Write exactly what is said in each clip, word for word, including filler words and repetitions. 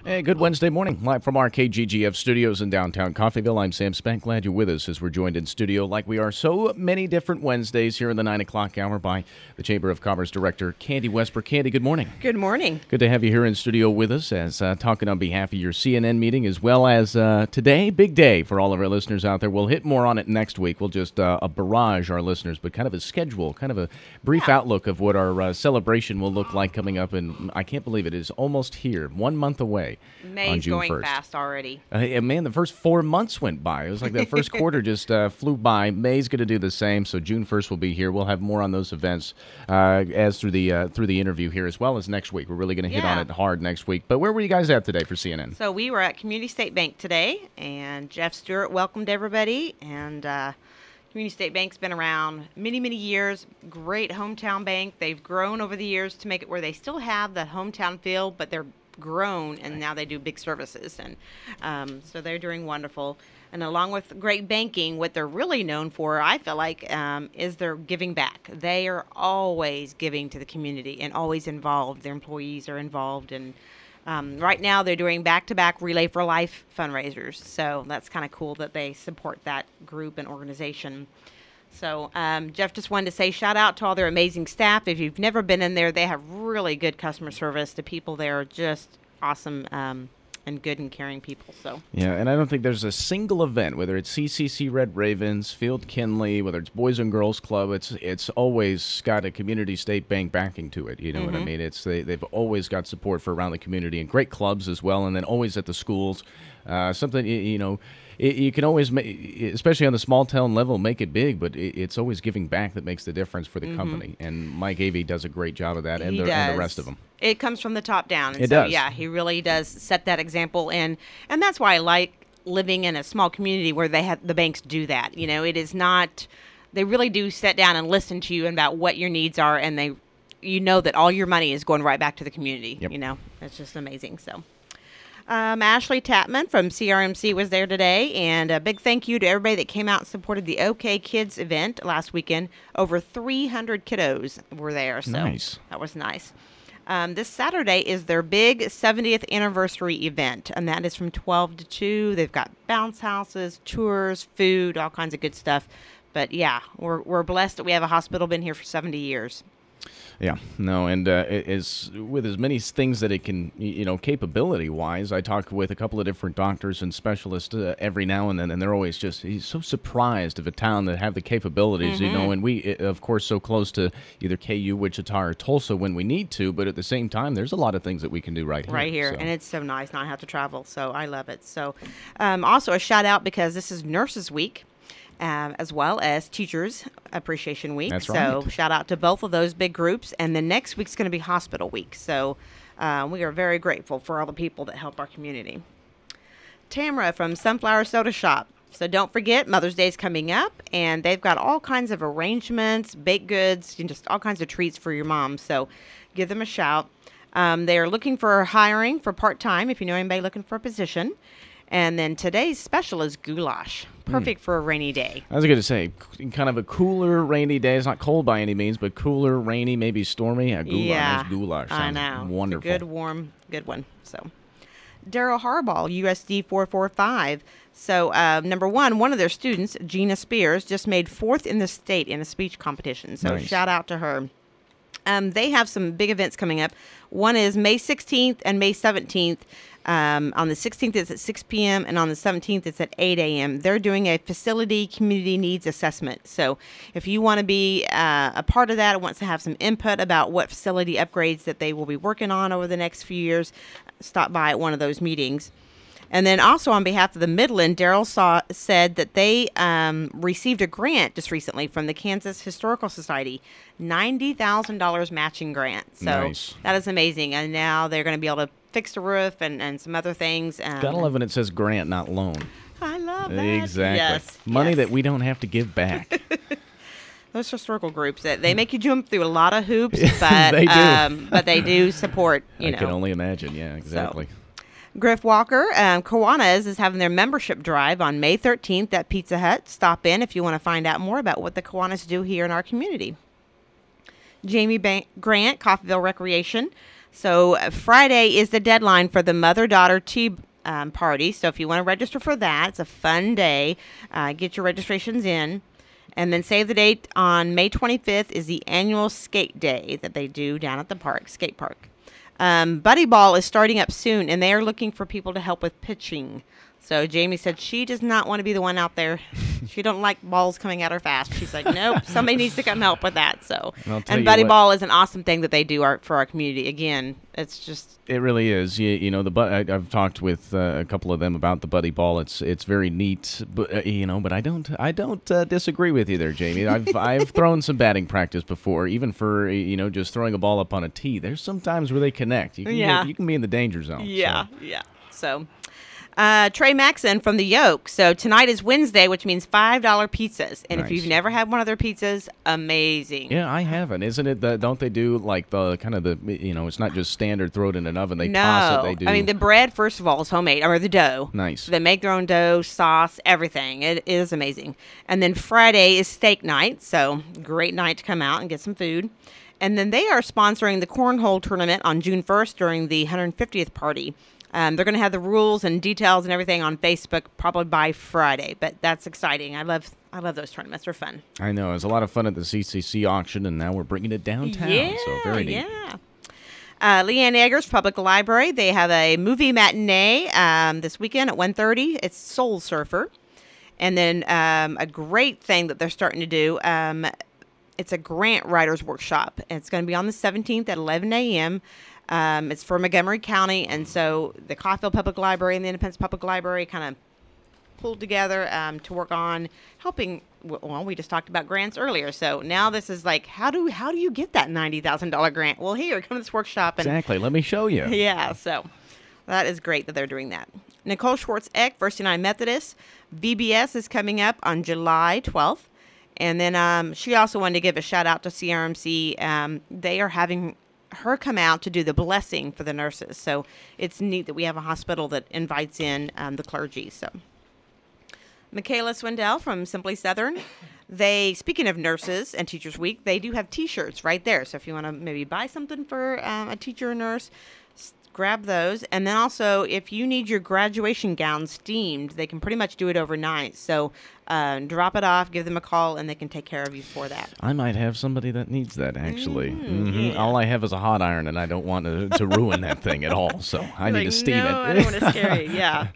Hey, good Wednesday morning. Live from our K G G F studios in downtown Coffeyville, I'm Sam Spank. Glad you're with us as we're joined in studio like we are so many different Wednesdays here in the nine o'clock hour by the Chamber of Commerce Director, Candy Westbrook. Candy, good morning. Good morning. Good to have you here in studio with us as uh, talking on behalf of your C N N meeting as well as uh, today. Big day for all of our listeners out there. We'll hit more on it next week. We'll just uh, a barrage our listeners, but kind of a schedule, kind of a brief Yeah. outlook of what our uh, celebration will look like coming up. And I can't believe it is almost here, one month away. May's on June going first. fast already. Uh, yeah, man, the first four months went by. It was like that first quarter just uh, flew by. May's going to do the same, so June first will be here. We'll have more on those events uh, as through the uh, through the interview here as well as next week. We're really going to hit on Yeah. it hard next week. But where were you guys at today for C N N? So we were at Community State Bank today, and Jeff Stewart welcomed everybody. And uh, Community State Bank's been around many, many years. Great hometown bank. They've grown over the years to make it where they still have the hometown feel, but they're grown, and now they do big services, and um, so they're doing wonderful. And along with great banking, what they're really known for, I feel like, um, is their giving back. They are always giving to the community and always involved. Their employees are involved, and um, right now they're doing back-to-back Relay for Life fundraisers. So that's kind of cool that they support that group and organization. So um, Jeff just wanted to say shout out to all their amazing staff. If you've never been in there, they have really good customer service. The people there are just awesome um, and good and caring people. So Yeah, and I don't think there's a single event, whether it's C C C Red Ravens, Field Kinley, whether it's Boys and Girls Club, it's it's always got a Community State Bank backing to it. You know Mm-hmm. what I mean? It's they, they've always got support for around the community and great clubs as well, and then always at the schools. Uh, something, y- you know, it, you can always, ma- especially on the small town level, make it big, but it, it's always giving back that makes the difference for the company. And Mike Avey does a great job of that, and Mm-hmm. He the, and the does. rest of them. It comes from the top down. And It so, does. Yeah, he really does set that example. And, and that's why I like living in a small community where they have the banks do that. You know, it is not, they really do sit down and listen to you about what your needs are. And they, you know that all your money is going right back to the community. Yep. You know, it's just amazing. So. Um, Ashley Tapman from C R M C was there today, and a big thank you to everybody that came out and supported the OK Kids event last weekend. Over three hundred kiddos were there, so Nice. that was nice. Um, this Saturday is their big seventieth anniversary event, and that is from twelve to two. They've got bounce houses, tours, food, all kinds of good stuff. But yeah, we're we're blessed that we have a hospital been here for seventy years. Yeah, no, and uh, it is with as many things that it can, y- you know, capability-wise. I talk with a couple of different doctors and specialists uh, every now and then, and they're always just he's so surprised of a town that have the capabilities, you know. And we, uh, of course, so close to either K U, Wichita, or Tulsa when we need to, but at the same time, there's a lot of things that we can do right here. Right here, so. and it's so nice not have to travel, so I love it. So um, also a shout out because this is Nurses Week, um, as well as Teachers Appreciation Week. That's So right. shout out to both of those big groups, and then next week's going to be Hospital Week. So uh, we are very grateful for all the people that help our community. Tamara from Sunflower Soda Shop. So don't forget, Mother's Day is coming up, and they've got all kinds of arrangements, baked goods, and just all kinds of treats for your mom. So give them a shout. Um, they are looking for hiring for part-time, if you know anybody looking for a position. And then today's special is goulash, perfect for a rainy day. I was going to say, c- kind of a cooler, rainy day. It's not cold by any means, but cooler, rainy, maybe stormy. A goulash, yeah, nice goulash. I Sounds know. It's a wonderful. good, warm, good one. So, Daryl Harbaugh, U S D four forty-five. So, uh, number one, one of their students, Gina Spears, just made fourth in the state in a speech competition. So, Nice. shout out to her. Um, they have some big events coming up. One is May sixteenth and May seventeenth. Um, on the sixteenth, it's at six p.m., and on the seventeenth, it's at eight a.m. They're doing a facility community needs assessment. So if you want to be uh, a part of that or wants to have some input about what facility upgrades that they will be working on over the next few years, stop by at one of those meetings. And then also on behalf of the Midland, Daryl saw said that they um, received a grant just recently from the Kansas Historical Society, ninety thousand dollars matching grant. So Nice. that is amazing. And now they're going to be able to fix the roof and, and some other things. Um, Gotta love when it says grant, not loan. I love that. Exactly. Yes. Money yes. that we don't have to give back. Those historical groups, that they make you jump through a lot of hoops, but They do. Um, but they do support, you I know. can only imagine. Yeah, exactly. Griff Walker, um, Kiwanis is having their membership drive on May thirteenth at Pizza Hut. Stop in if you want to find out more about what the Kiwanis do here in our community. Jamie Ban- Grant, Coffeyville Recreation. So uh, Friday is the deadline for the mother-daughter tea um, party. So if you want to register for that, it's a fun day. Uh, get your registrations in. And then save the date on May twenty-fifth is the annual skate day that they do down at the park, skate park. Um, Buddy Ball is starting up soon, and they are looking for people to help with pitching. So Jamie said she does not want to be the one out there. She don't like balls coming at her fast. She's like, nope, somebody needs to come help with that. So, and Buddy what, Ball is an awesome thing that they do our, for our community. Again, it's just it really is. You, you know, the I, I've talked with uh, a couple of them about the Buddy Ball. It's it's very neat, but uh, you know, but I don't I don't uh, disagree with you there, Jamie. I've I've thrown some batting practice before, even for you know just throwing a ball up on a tee. There's some times where they connect. You can yeah, get, you can be in the danger zone. Yeah, so. yeah. So. Uh, Trey Maxon from the Yoke. So tonight is Wednesday, which means five dollar pizzas. And nice. If you've never had one of their pizzas, amazing. Yeah, I haven't. Isn't it? The, don't they do like the kind of the, you know, it's not just standard throw it in an oven. They no. toss it. They do. I mean, the bread, first of all, is homemade, or the dough. Nice. So they make their own dough, sauce, everything. It is amazing. And then Friday is steak night. So great night to come out and get some food. And then they are sponsoring the cornhole tournament on June first during the one hundred fiftieth party. Um, they're going to have the rules and details and everything on Facebook probably by Friday, but that's exciting. I love I love those tournaments. They're fun. I know. It was a lot of fun at the C C C auction, and now we're bringing it downtown. Yeah, so very neat. Yeah. Uh, Leanne Eggers Public Library, they have a movie matinee um, this weekend at one thirty. It's Soul Surfer. And then um, a great thing that they're starting to do, um, it's a grant writers workshop. It's going to be on the seventeenth at eleven a.m., Um, it's for Montgomery County, and so the Coffeyville Public Library and the Independence Public Library kind of pulled together um, to work on helping. Well, we just talked about grants earlier, so now this is like, how do how do you get that ninety thousand dollar grant? Well, here, come to this workshop. And, exactly. Let me show you. Yeah, so that is great that they're doing that. Nicole Schwartz-Eck, First United Methodist. V B S is coming up on July twelfth, and then um, she also wanted to give a shout out to C R M C. Um, they are having her come out to do the blessing for the nurses. So it's neat that we have a hospital that invites in um, the clergy. So Michaela Swindell from Simply Southern. They, speaking of nurses and Teachers Week, they do have T-shirts right there. So if you want to maybe buy something for um, a teacher or nurse, s- grab those. And then also, if you need your graduation gown steamed, they can pretty much do it overnight. So uh, drop it off, give them a call, and they can take care of you for that. I might have somebody that needs that, actually. Mm, mm-hmm. yeah. All I have is a hot iron, and I don't want to, to ruin that thing at all. So I You're need like, to steam no, it. I don't want to scare you. Yeah.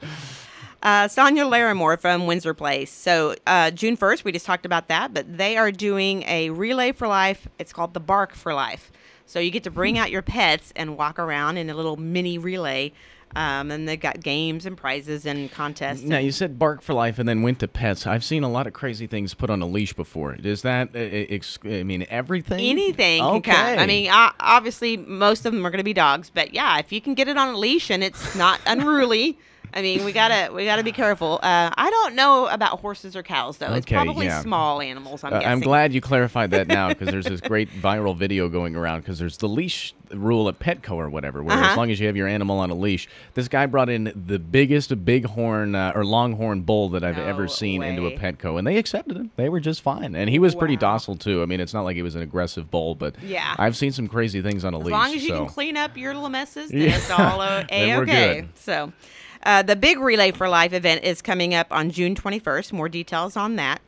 Uh, Sonia Larimore from Windsor Place. So uh, June first, we just talked about that, but they are doing a Relay for Life. It's called the Bark for Life. So you get to bring out your pets and walk around in a little mini relay. Um, and they've got games and prizes and contests. Now, and you said Bark for Life and then went to pets. I've seen a lot of crazy things put on a leash before. Is that, uh, ex- I mean, everything? Anything okay. can come. I mean, uh, obviously, most of them are going to be dogs. But, yeah, if you can get it on a leash and it's not unruly, I mean, we gotta we gotta be careful. Uh, I don't know about horses or cows, though. It's Okay, probably yeah. small animals, I'm Uh, guessing. I'm glad you clarified that now because there's this great viral video going around because there's the leash rule at Petco or whatever, where Uh-huh. as long as you have your animal on a leash, this guy brought in the biggest bighorn uh, or longhorn bull that I've No ever seen into a way. Petco, and they accepted him. They were just fine, and he was pretty Wow. docile too. I mean, it's not like he was an aggressive bull, but Yeah. I've seen some crazy things on a As leash. long as you so. can clean up your little messes, then Yeah. it's all a Then we're okay. good. So, uh, the big Relay for Life event is coming up on June twenty-first. More details on that.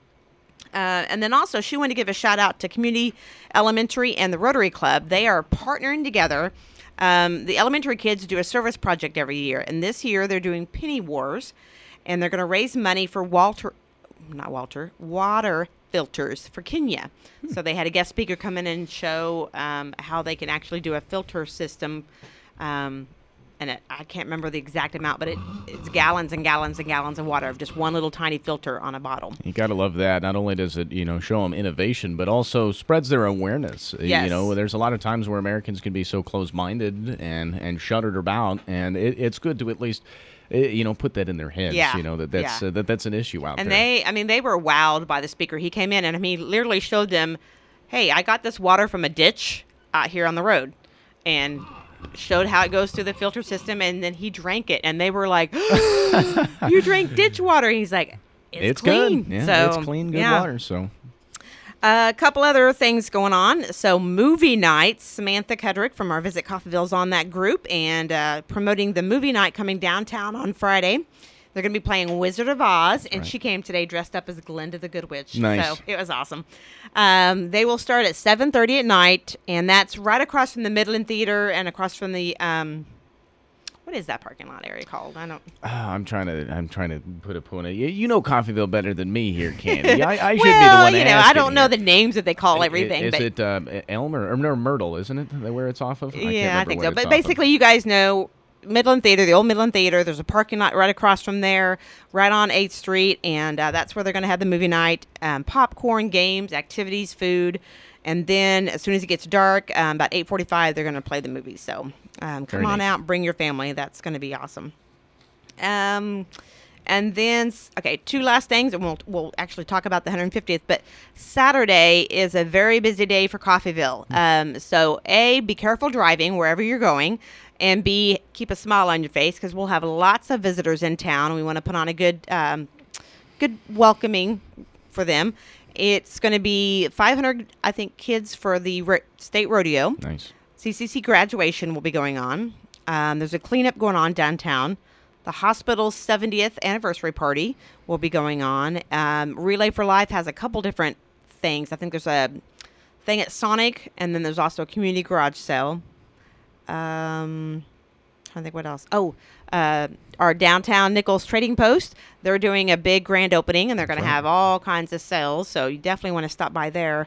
Uh, and then also, she wanted to give a shout out to Community Elementary and the Rotary Club. They are partnering together. Um, the elementary kids do a service project every year, and this year they're doing Penny Wars, and they're going to raise money for Walter, not Walter, water filters for Kenya. So they had a guest speaker come in and show um, how they can actually do a filter system. Um, and it, I can't remember the exact amount, but it, it's gallons and gallons and gallons of water of just one little tiny filter on a bottle. You got to love that. Not only does it, you know, show them innovation, but also spreads their awareness. Yes. You know, there's a lot of times where Americans can be so close-minded and, and shuttered about, and it, it's good to at least, uh, you know, put that in their heads, Yeah. you know, that that's, Yeah. uh, that that's an issue out And there. they, I mean, they were wowed by the speaker. He came in and I mean, he literally showed them, hey, I got this water from a ditch out here on the road. And showed how it goes through the filter system, and then he drank it, and they were like, "You drank ditch water?" And he's like, "It's, It's clean." good. Yeah, so, it's clean, good yeah. water, so. A couple other things going on. So movie nights. Samantha Kudrick from our Visit Coffeeville is on that group and uh, promoting the movie night coming downtown on Friday. They're going to be playing Wizard of Oz, and right. she came today dressed up as Glinda the Good Witch. Nice. So it was awesome. Um, they will start at seven thirty at night, and that's right across from the Midland Theater and across from the um, what is that parking lot area called? I don't. Uh, I'm trying to. I'm trying to put a point. You, you know Coffeeville better than me here, Candy. I, I should well, be the one you know, asking I don't know here. the names that they call everything. Is, but it uh, Elmer or no, Myrtle? Isn't it where it's off of? I yeah, I think so. But of. basically, you guys know Midland Theater, the old Midland Theater. There's a parking lot right across from there, right on eighth Street, and uh, that's where they're going to have the movie night. Um, popcorn, games, activities, food. And then as soon as it gets dark, um, about eight forty-five, they're going to play the movie. So um, come Very on nice. out, bring your family. That's going to be awesome. Um, and then, okay, two last things, and we'll, we'll actually talk about the one hundred fiftieth. But Saturday is a very busy day for Coffeeville. Um, so, A, be careful driving wherever you're going. And B, keep a smile on your face because we'll have lots of visitors in town. We want to put on a good, um, good welcoming for them. It's going to be five hundred, I think, kids for the ro- state rodeo. Nice. C C C graduation will be going on. Um, there's a cleanup going on downtown. The hospital's seventieth anniversary party will be going on. Um, Relay for Life has a couple different things. I think there's a thing at Sonic, and then there's also a community garage sale. Um, I think what else? Oh, uh, our downtown Nichols Trading Post. They're doing a big grand opening, and they're going to have all kinds of sales. So you definitely want to stop by there.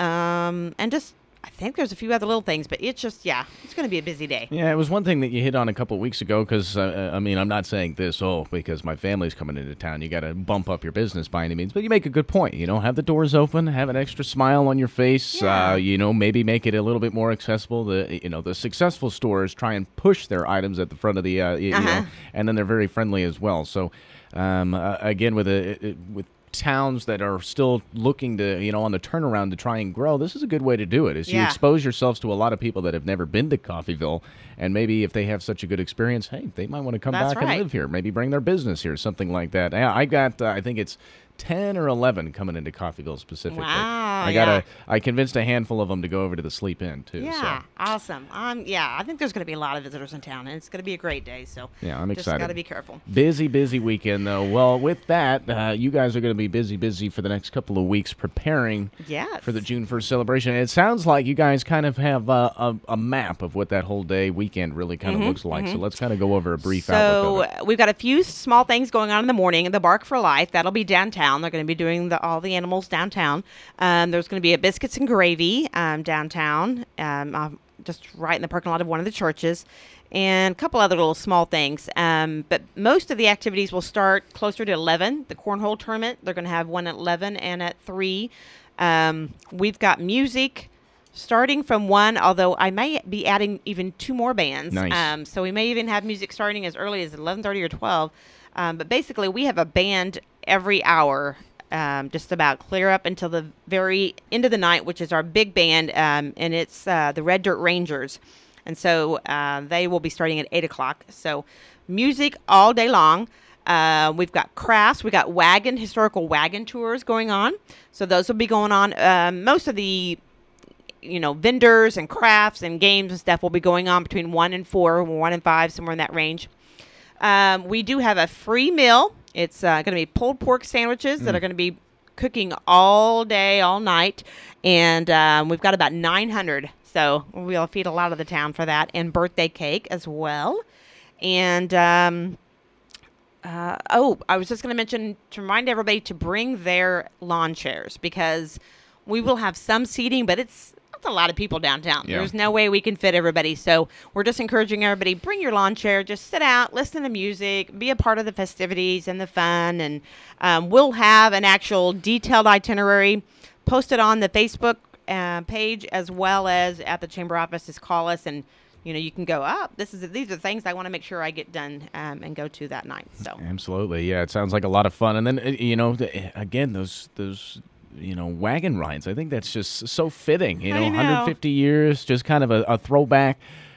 Um, and just, I think there's a few other little things, but it's just, yeah, it's going to be a busy day. Yeah, it was one thing that you hit on a couple of weeks ago because, uh, I mean, I'm not saying this, oh, because my family's coming into town, you got to bump up your business by any means, but you make a good point. You know, have the doors open, have an extra smile on your face, Yeah. uh, you know, maybe make it a little bit more accessible. The, you know, the successful stores try and push their items at the front of the, uh, you, Uh-huh. you know, and then they're very friendly as well. So, um, uh, again, with a, it, with towns that are still looking to, you know, on the turnaround to try and grow, this is a good way to do it, is you Yeah. expose yourselves to a lot of people that have never been to Coffeeville, and maybe if they have such a good experience, hey, they might want to come That's back right. and live here, maybe bring their business here, something like that. Yeah, I got, uh, I think it's ten or eleven coming into Coffeeville specifically. Wow, I got yeah. a, I convinced a handful of them to go over to the Sleep Inn, too. Yeah, So. awesome. Um, yeah, I think there's going to be a lot of visitors in town, and it's going to be a great day. So Yeah, I'm just excited. got to be careful. Busy, busy weekend, though. Well, with that, uh, you guys are going to be busy, busy for the next couple of weeks preparing Yes. for the June first celebration. It sounds like you guys kind of have uh, a, a map of what that whole day weekend really kind of looks like. So let's kind of go over a brief So outlook of it. we've got a few small things going on in the morning. The Bark for Life, that'll be downtown. They're going to be doing the, all the animals downtown. Um, there's going to be a biscuits and gravy um, downtown, um, uh, just right in the parking lot of one of the churches, and a couple other little small things. Um, but most of the activities will start closer to eleven. The cornhole tournament, they're going to have one at eleven and at three. Um, we've got music starting from one, although I may be adding even two more bands. Nice. Um, so we may even have music starting as early as eleven thirty or twelve. Um, but basically, we have a band every hour, um, just about clear up until the very end of the night, which is our big band, um, and it's uh, the Red Dirt Rangers. And so uh, they will be starting at eight o'clock. So music all day long. Uh, we've got crafts. We've got wagon, historical wagon tours going on. So those will be going on. Um, most of the, you know, vendors and crafts and games and stuff will be going on between one and four, one and five, somewhere in that range. Um, we do have a free meal. It's uh, going to be pulled pork sandwiches mm. that are going to be cooking all day, all night. And um, we've got about nine hundred. So we'll feed a lot of the town for that. And birthday cake as well. And, um, uh, oh, I was just going to mention to remind everybody to bring their lawn chairs because we will have some seating, but it's That's a lot of people downtown. Yeah. There's no way we can fit everybody. So we're just encouraging everybody, bring your lawn chair, just sit out, listen to music, be a part of the festivities and the fun. And um, we'll have an actual detailed itinerary posted on the Facebook uh, page as well as at the chamber office. Just call us and, you know, you can go up. Oh, this is these are the things I want to make sure I get done um, and go to that night. So Absolutely. Yeah, it sounds like a lot of fun. And then, uh, you know, th- again, those those you know, wagon rides. I think that's just so fitting. You know, I know. one hundred fifty years, just kind of a, a throwback.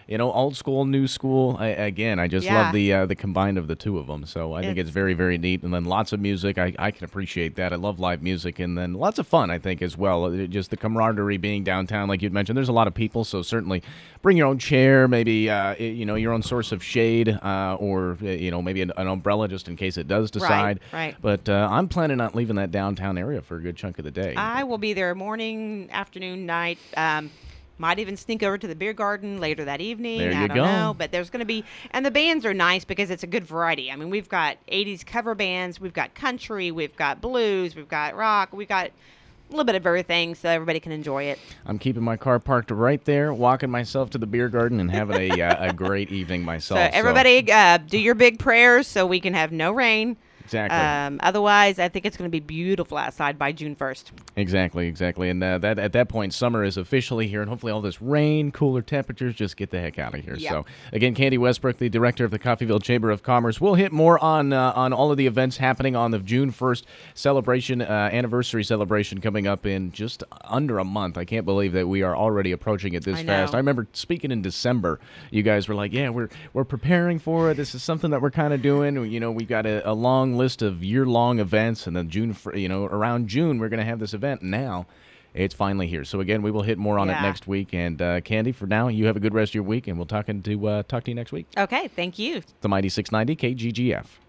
you know, old school, new school. I, again, I just Yeah. love the uh, the combined of the two of them. So I think It's- it's very, very neat. And then lots of music. I, I can appreciate that. I love live music. And then lots of fun, I think, as well. Uh, Just the camaraderie being downtown, like you'd mentioned. There's a lot of people, so certainly bring your own chair, maybe, uh, you know, your own source of shade, uh, or, uh, you know, maybe an, an umbrella just in case it does decide. right. But uh, I'm planning on leaving that downtown area for a good chunk of the day. I will be there morning, afternoon, night. Um, might even sneak over to the beer garden later that evening. There I you don't go. know. But there's going to be, and the bands are nice because it's a good variety. I mean, we've got eighties cover bands, we've got country, we've got blues, we've got rock, we've got a little bit of everything so everybody can enjoy it. I'm keeping my car parked right there, walking myself to the beer garden, and having a uh, a great evening myself. So everybody, uh, do your big prayers so we can have no rain. Exactly. Um, otherwise, I think it's going to be beautiful outside by June first. Exactly, exactly. And uh, that at that point, summer is officially here, and hopefully all this rain, cooler temperatures, just get the heck out of here. Yeah. So, again, Candy Westbrook, the director of the Coffeyville Chamber of Commerce. We'll hit more on uh, on all of the events happening on the June first celebration, uh, anniversary celebration coming up in just under a month. I can't believe that we are already approaching it this I fast. know. I remember speaking in December, you guys were like, yeah, we're we're preparing for it. This is something that we're kind of doing. You know, we've got a, a long list of year-long events, and then June, fir- you know, around June, we're going to have this event. Now, it's finally here. So again, we will hit more on it Yeah. next week. And uh, Candy, for now, you have a good rest of your week, and we'll talk to uh, talk to you next week. Okay, thank you. The Mighty six ninety K G G F.